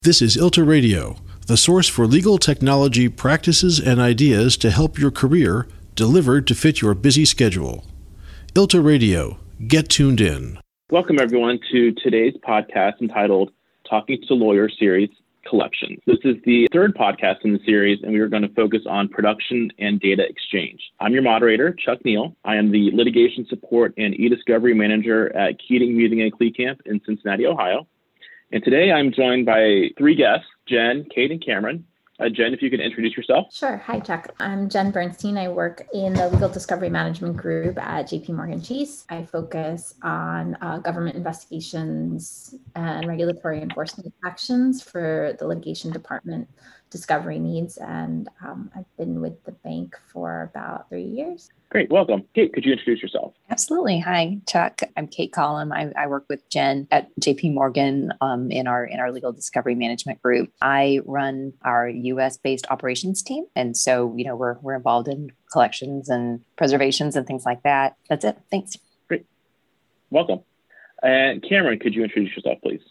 This is ILTA Radio, the source for legal technology practices and ideas to help your career, delivered to fit your busy schedule. ILTA Radio, get tuned in. Welcome, everyone, to today's podcast entitled Talking to Lawyers Series Collections. This is the third podcast in the series, and we are going to focus on production and data exchange. I'm your moderator, Chuck Neal. I am the Litigation Support and E-Discovery Manager at Keating, Musing, and Kleekamp in Cincinnati, Ohio. And today I'm joined by three guests, Jen, Kate, and Cameron. Jen, if you could introduce yourself. Sure. Hi, Chuck. I'm Jen Bernstein. I work in the Legal Discovery Management Group at JPMorgan Chase. I focus on government investigations and regulatory enforcement actions for the litigation department discovery needs. And I've been with the bank for about 3 years. Great. Welcome. Kate, could you introduce yourself? Absolutely. Hi, Chuck. I'm Kate Collum. I work with Jen at JP Morgan in our legal discovery management group. I run our US-based operations team. And so, we're involved in collections and preservations and things like that. That's it. Thanks. Great. Welcome. And Cameron, could you introduce yourself, please?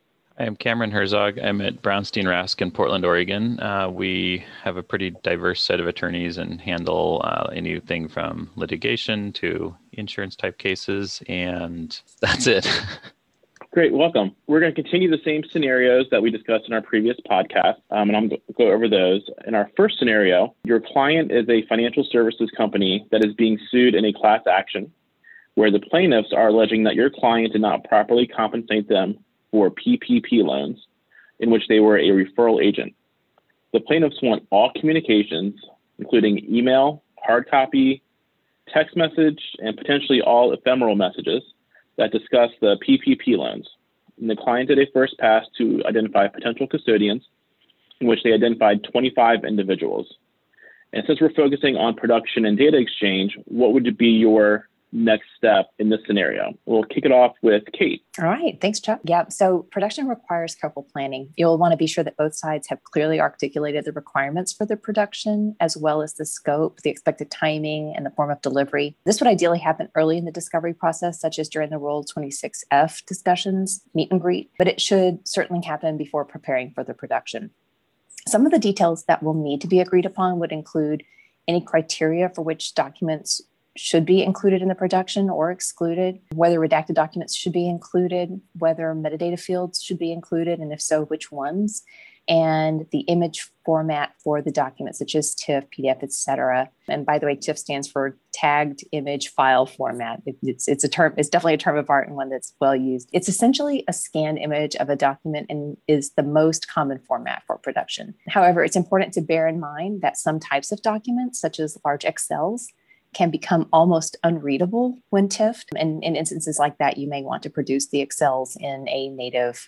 I am Cameron Herzog. I'm at Brownstein Rask in Portland, Oregon. We have a pretty diverse set of attorneys and handle anything from litigation to insurance type cases, and that's it. Great, welcome. We're going to continue the same scenarios that we discussed in our previous podcast, and I'm going to go over those. In our first scenario, your client is a financial services company that is being sued in a class action, where the plaintiffs are alleging that your client did not properly compensate them for PPP loans in which they were a referral agent. The plaintiffs want all communications, including email, hard copy, text message, and potentially all ephemeral messages that discuss the PPP loans. And the client did a first pass to identify potential custodians, in which they identified 25 individuals. And since we're focusing on production and data exchange, what would be your next step in this scenario? We'll kick it off with Kate. All right. Thanks, Chuck. Yeah. So production requires careful planning. You'll want to be sure that both sides have clearly articulated the requirements for the production, as well as the scope, the expected timing, and the form of delivery. This would ideally happen early in the discovery process, such as during the Rule 26F discussions, meet and greet, but it should certainly happen before preparing for the production. Some of the details that will need to be agreed upon would include any criteria for which documents should be included in the production or excluded, whether redacted documents should be included, whether metadata fields should be included, and if so, which ones, and the image format for the documents, such as TIFF, PDF, etc. And by the way, TIFF stands for Tagged Image File Format. It's a term. It's definitely a term of art and one that's well used. It's essentially a scanned image of a document and is the most common format for production. However, it's important to bear in mind that some types of documents, such as large Excels, can become almost unreadable when TIFFed. And in instances like that, you may want to produce the Excels in a native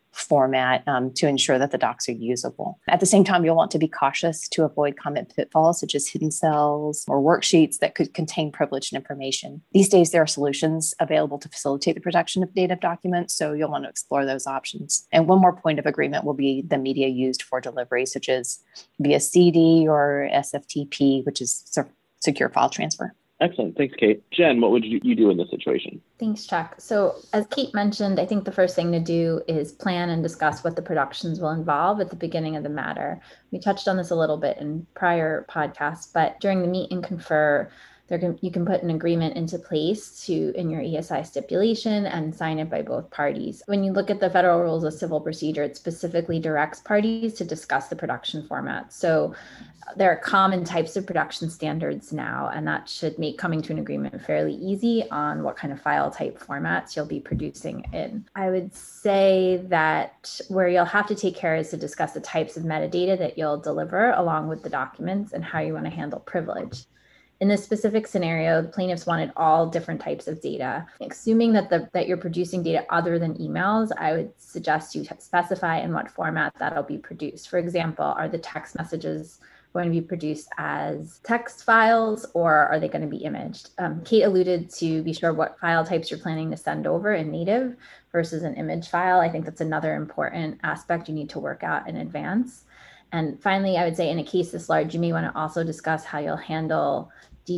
format to ensure that the docs are usable. At the same time, you'll want to be cautious to avoid common pitfalls such as hidden cells or worksheets that could contain privileged information. These days, there are solutions available to facilitate the production of native documents, so you'll want to explore those options. And one more point of agreement will be the media used for delivery, such as via CD or SFTP, which is secure file transfer. Excellent. Thanks, Kate. Jen, what would you do in this situation? Thanks, Chuck. So as Kate mentioned, I think the first thing to do is plan and discuss what the productions will involve at the beginning of the matter. We touched on this a little bit in prior podcasts, but during the meet and confer, you can put an agreement into place in your ESI stipulation and sign it by both parties. When you look at the Federal Rules of Civil Procedure, it specifically directs parties to discuss the production format. So there are common types of production standards now, and that should make coming to an agreement fairly easy on what kind of file type formats you'll be producing in. I would say that where you'll have to take care is to discuss the types of metadata that you'll deliver along with the documents and how you want to handle privilege. In this specific scenario, the plaintiffs wanted all different types of data. Assuming that you're producing data other than emails, I would suggest you specify in what format that'll be produced. For example, are the text messages going to be produced as text files, or are they going to be imaged? Kate alluded to be sure what file types you're planning to send over in native versus an image file. I think that's another important aspect you need to work out in advance. And finally, I would say in a case this large, you may want to also discuss how you'll handle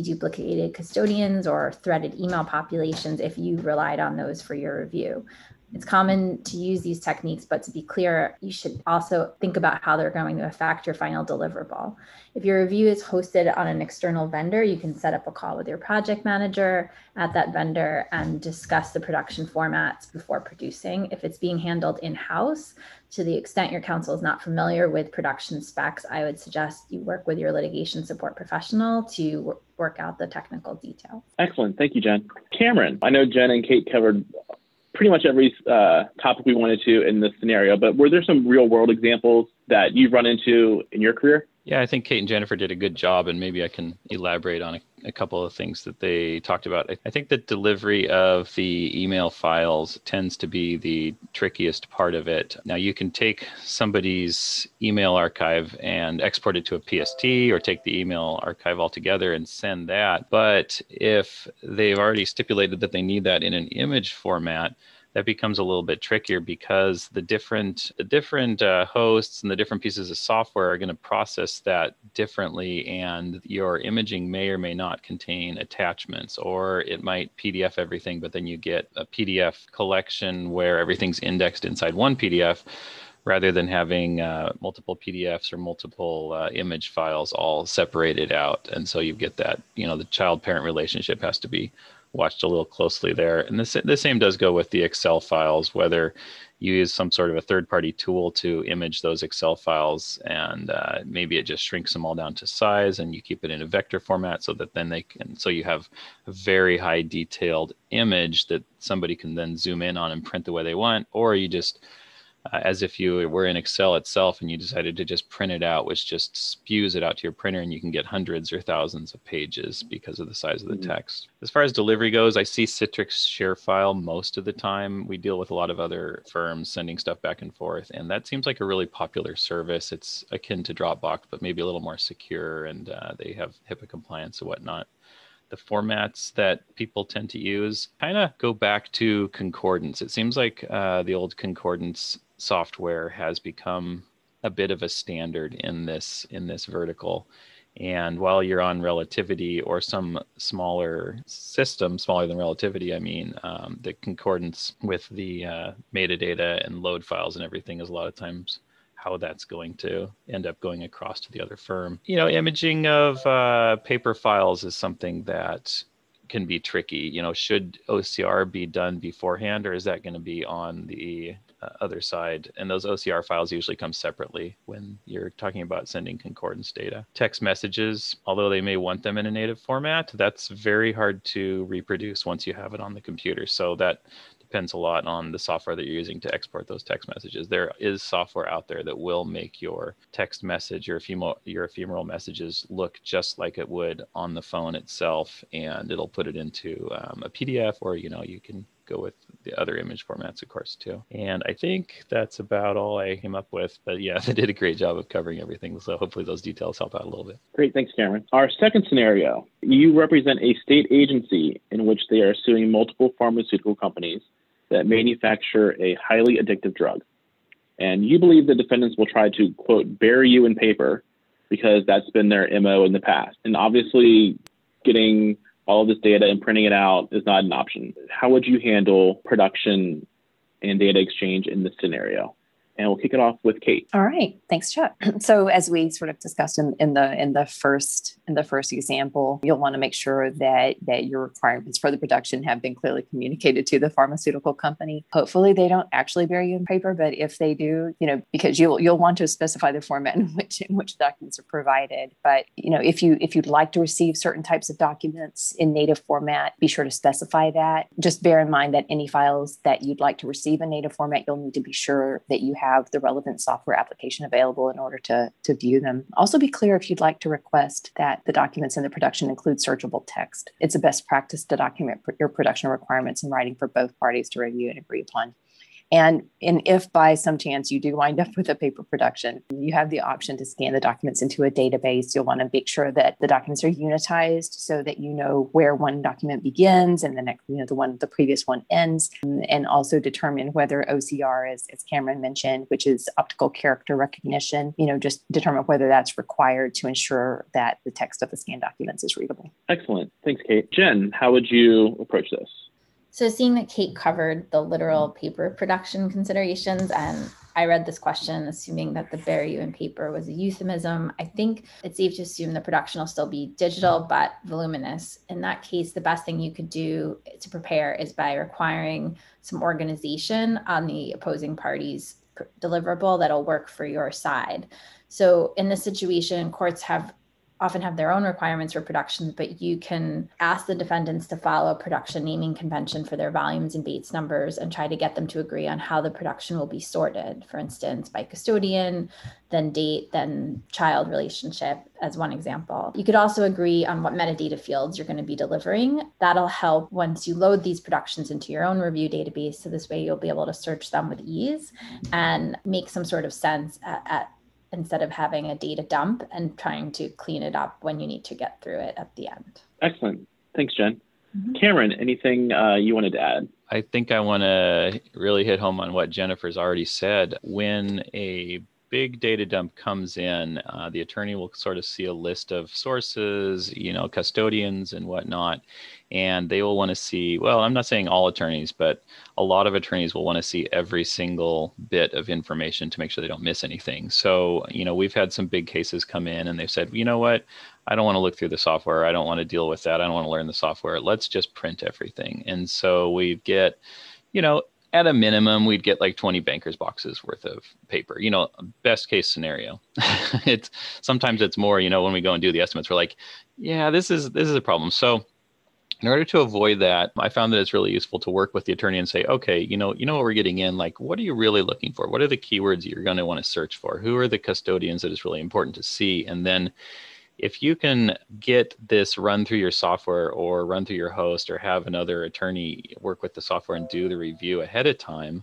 deduplicated custodians or threaded email populations if you relied on those for your review. It's common to use these techniques, but to be clear, you should also think about how they're going to affect your final deliverable. If your review is hosted on an external vendor, you can set up a call with your project manager at that vendor and discuss the production formats before producing. If it's being handled in-house, to the extent your counsel is not familiar with production specs, I would suggest you work with your litigation support professional to work out the technical details. Excellent. Thank you, Jen. Cameron, I know Jen and Kate covered pretty much every topic we wanted to in this scenario, but were there some real world examples that you've run into in your career? Yeah, I think Kate and Jennifer did a good job, and maybe I can elaborate on a couple of things that they talked about. I think the delivery of the email files tends to be the trickiest part of it. Now, you can take somebody's email archive and export it to a PST, or take the email archive altogether and send that. But if they've already stipulated that they need that in an image format, that becomes a little bit trickier, because the different hosts and the different pieces of software are going to process that differently, and your imaging may or may not contain attachments, or it might PDF everything, but then you get a PDF collection where everything's indexed inside one PDF, rather than having multiple PDFs or multiple image files all separated out. And so you get that, the child-parent relationship has to be watched a little closely there. And the same does go with the Excel files, whether you use some sort of a third-party tool to image those Excel files, and maybe it just shrinks them all down to size, and you keep it in a vector format so that then so you have a very high detailed image that somebody can then zoom in on and print the way they want, or you just as if you were in Excel itself and you decided to just print it out, which just spews it out to your printer, and you can get hundreds or thousands of pages because of the size of the text. As far as delivery goes, I see Citrix ShareFile most of the time. We deal with a lot of other firms sending stuff back and forth, and that seems like a really popular service. It's akin to Dropbox, but maybe a little more secure, and they have HIPAA compliance and whatnot. The formats that people tend to use kind of go back to concordance. It seems like the old concordance software has become a bit of a standard in this vertical. And while you're on Relativity or some smaller system, smaller than Relativity, the concordance with the metadata and load files and everything is a lot of times how that's going to end up going across to the other firm. Imaging of paper files is something that can be tricky. Should OCR be done beforehand, or is that going to be on the other side? And those OCR files usually come separately when you're talking about sending concordance data. Text messages, although they may want them in a native format, that's very hard to reproduce once you have it on the computer. So that depends a lot on the software that you're using to export those text messages. There is software out there that will make your text message, your ephemeral messages look just like it would on the phone itself, and it'll put it into a PDF, or you can go with the other image formats, of course, too. And I think that's about all I came up with. But yeah, they did a great job of covering everything. So hopefully those details help out a little bit. Great. Thanks, Cameron. Our second scenario, you represent a state agency in which they are suing multiple pharmaceutical companies that manufacture a highly addictive drug. And you believe the defendants will try to, quote, bury you in paper because that's been their MO in the past. And obviously getting all of this data and printing it out is not an option. How would you handle production and data exchange in this scenario? And we'll kick it off with Kate. All right. Thanks, Chuck. So as we sort of discussed in the first example, you'll want to make sure that your requirements for the production have been clearly communicated to the pharmaceutical company. Hopefully they don't actually bury you in paper, but if they do, because you'll want to specify the format in which documents are provided. But if you'd like to receive certain types of documents in native format, be sure to specify that. Just bear in mind that any files that you'd like to receive in native format, you'll need to be sure that you have the relevant software application available in order to view them. Also be clear if you'd like to request that the documents in the production include searchable text. It's a best practice to document your production requirements in writing for both parties to review and agree upon. And if by some chance you do wind up with a paper production, you have the option to scan the documents into a database. You'll want to make sure that the documents are unitized so that you know where one document begins and the next, the previous one ends, and also determine whether OCR, as Cameron mentioned, which is optical character recognition, just determine whether that's required to ensure that the text of the scanned documents is readable. Excellent. Thanks, Kate. Jen, how would you approach this? So seeing that Kate covered the literal paper production considerations, and I read this question assuming that the bury you in paper was a euphemism, I think it's safe to assume the production will still be digital but voluminous. In that case, the best thing you could do to prepare is by requiring some organization on the opposing party's deliverable that'll work for your side. So in this situation, courts often have their own requirements for productions, but you can ask the defendants to follow a production naming convention for their volumes and Bates numbers and try to get them to agree on how the production will be sorted. For instance, by custodian, then date, then child relationship, as one example. You could also agree on what metadata fields you're going to be delivering. That'll help once you load these productions into your own review database. So this way you'll be able to search them with ease and make some sort of sense instead of having a data dump and trying to clean it up when you need to get through it at the end. Excellent. Thanks, Jen. Cameron, anything you wanted to add? I think I want to really hit home on what Jennifer's already said. When a big data dump comes in, the attorney will sort of see a list of sources, custodians and whatnot, and they will want to see, well, I'm not saying all attorneys, but a lot of attorneys will want to see every single bit of information to make sure they don't miss anything. So, we've had some big cases come in and they've said, you know what, I don't want to look through the software. I don't want to deal with that. I don't want to learn the software. Let's just print everything. And so we get, at a minimum, we'd get like 20 banker's boxes worth of paper, best case scenario. Sometimes it's more, when we go and do the estimates, we're like, yeah, this is a problem. So in order to avoid that, I found that it's really useful to work with the attorney and say, okay, you know what we're getting in, like, what are you really looking for? What are the keywords you're going to want to search for? Who are the custodians that is really important to see? And then if you can get this run through your software or run through your host or have another attorney work with the software and do the review ahead of time,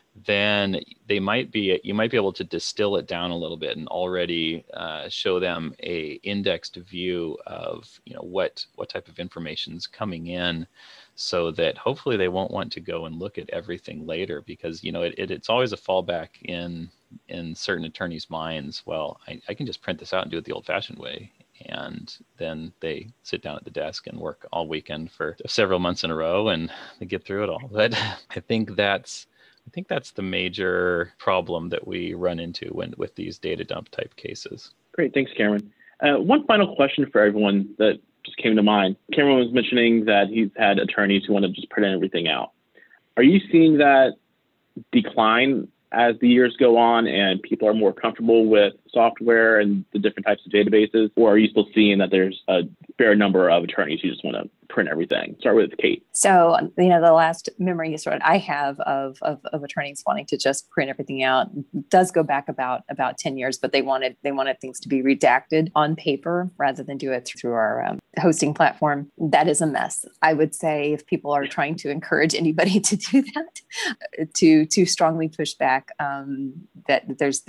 then you might be able to distill it down a little bit and already show them a indexed view of what type of information is coming in, so that hopefully they won't want to go and look at everything later, because it's always a fallback in certain attorneys' minds. Well, I can just print this out and do it the old-fashioned way. And then they sit down at the desk and work all weekend for several months in a row and they get through it all. But I think that's the major problem that we run into with these data dump type cases. Great. Thanks, Cameron. One final question for everyone that just came to mind. Cameron was mentioning that he's had attorneys who want to just print everything out. Are you seeing that decline as the years go on and people are more comfortable with software and the different types of databases? Or are you still seeing that there's a fair number of attorneys who just want to print everything? Start with Kate. So, the last memory I have of attorneys wanting to just print everything out does go back about 10 years, but they wanted things to be redacted on paper rather than do it through our hosting platform. That is a mess. I would say if people are trying to encourage anybody to do that, to strongly push back, that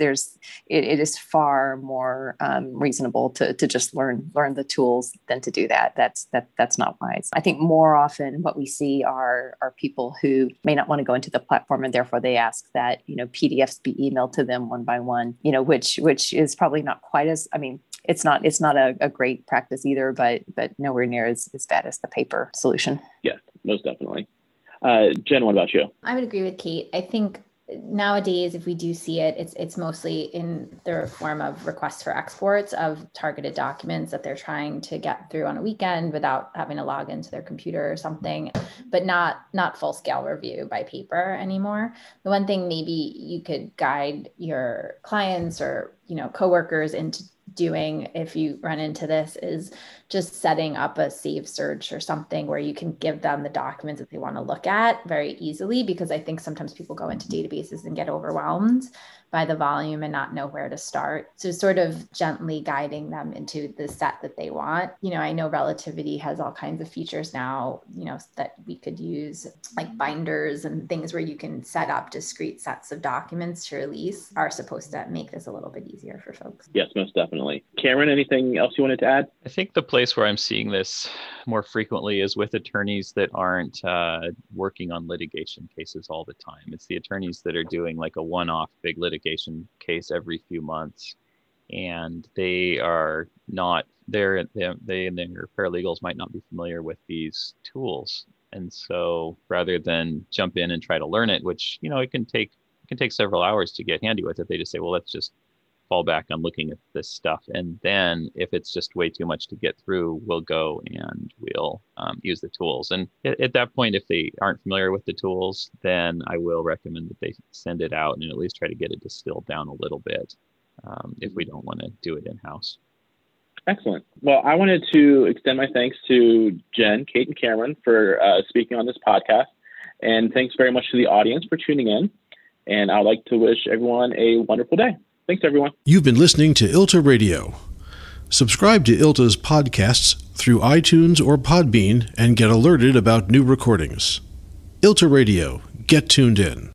it is far more reasonable to just learn the tools than to do that. That's not wise. I think more often what we see are people who may not want to go into the platform, and therefore they ask that PDFs be emailed to them one by one. Which is probably not quite as, it's not a great practice either, but nowhere near as bad as the paper solution. Yeah, most definitely. Jen, what about you? I would agree with Kate. I think nowadays, if we do see it, it's mostly in the form of requests for exports of targeted documents that they're trying to get through on a weekend without having to log into their computer or something, but not full scale review by paper anymore. The one thing maybe you could guide your clients or coworkers into doing if you run into this is just setting up a save search or something where you can give them the documents that they want to look at very easily, because I think sometimes people go into databases and get overwhelmed by the volume and not know where to start. So sort of gently guiding them into the set that they want. I know Relativity has all kinds of features now, that we could use, like binders and things where you can set up discrete sets of documents to release, are supposed to make this a little bit easier for folks. Yes, most definitely. Cameron, anything else you wanted to add? I think the place where I'm seeing this more frequently is with attorneys that aren't working on litigation cases all the time. It's the attorneys that are doing like a one-off big litigation case every few months, and they and their paralegals might not be familiar with these tools. And so rather than jump in and try to learn it, which, it can take several hours to get handy with it, they just say, well, let's just fall back on looking at this stuff. And then if it's just way too much to get through, we'll go and we'll use the tools. And at that point, if they aren't familiar with the tools, then I will recommend that they send it out and at least try to get it distilled down a little bit if we don't want to do it in-house. Excellent. Well, I wanted to extend my thanks to Jen, Kate, and Cameron for speaking on this podcast. And thanks very much to the audience for tuning in. And I'd like to wish everyone a wonderful day. Thanks, everyone. You've been listening to ILTA Radio. Subscribe to ILTA's podcasts through iTunes or Podbean and get alerted about new recordings. ILTA Radio. Get tuned in.